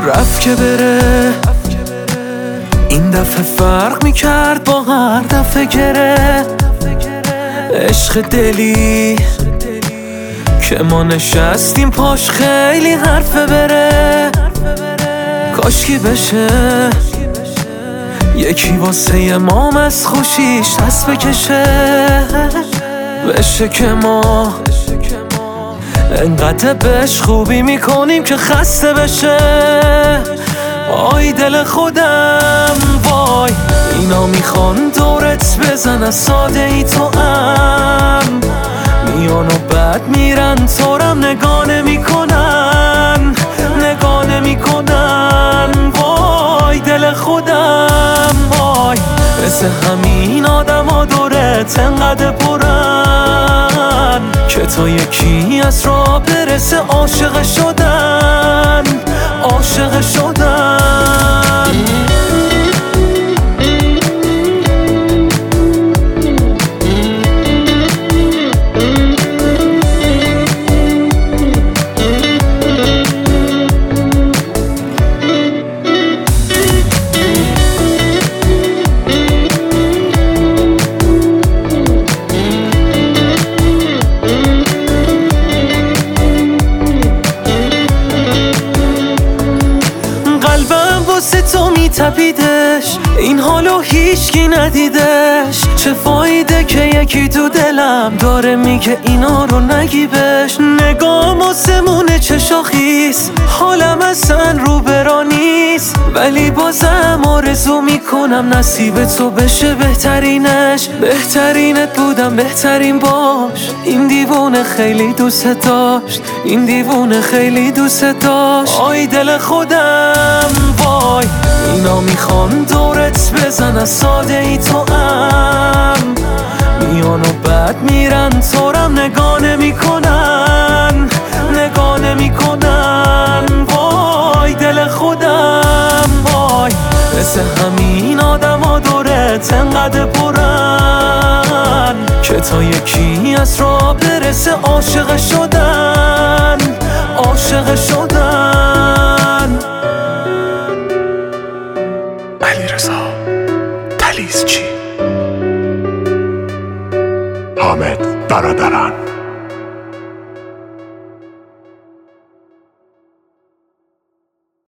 رفت که بره، این دفعه فرق میکرد با هر دفعه گره. عشق دلی که ما نشستیم پاش خیلی حرفه بره. کاشکی بشه یکی واسه ما از خوشیش دست بکشه. بشه که ما انقدر بهش خوبی میکنیم که خسته بشه. آی دل خودم وای، اینا میخوان دورت بزنن ساده ای تو هم میان و بعد میرن تورم نگاه نمیکنن، نگاه نمیکنن. وای دل خودم وای، مثل همین آدم ها دورت انقدر پرن که تا یکی از راه برسه عاشق شدن، عاشق شدن. تو میتپیدش این حالو هیچکی ندیدش. چه فایده که یکی تو دلم داره میگه اینا رو نگی بهش. نگام آسمونه چه شاخیست، حالم اصلا رو برا نیست، ولی بازم آرزو میکنم نصیب تو بشه بهترینش. بهترینت بودم بهترین باش، این دیوونه خیلی دوست داشت، این دیوونه خیلی دوست داشت. آی دل خودم وای، اینا میخوان دورت بزنن ساده ای تو هم میان و بعد میرن تورم نگاه نمیکنن، نگاه نمیکنن. وای دل خودم وای، مثل همین آدم ها دورت انقدر پرن که تا یکی از راه برسه عاشق شدن، عاشق شدن. علیرضا تلیزچی، حامد برادران.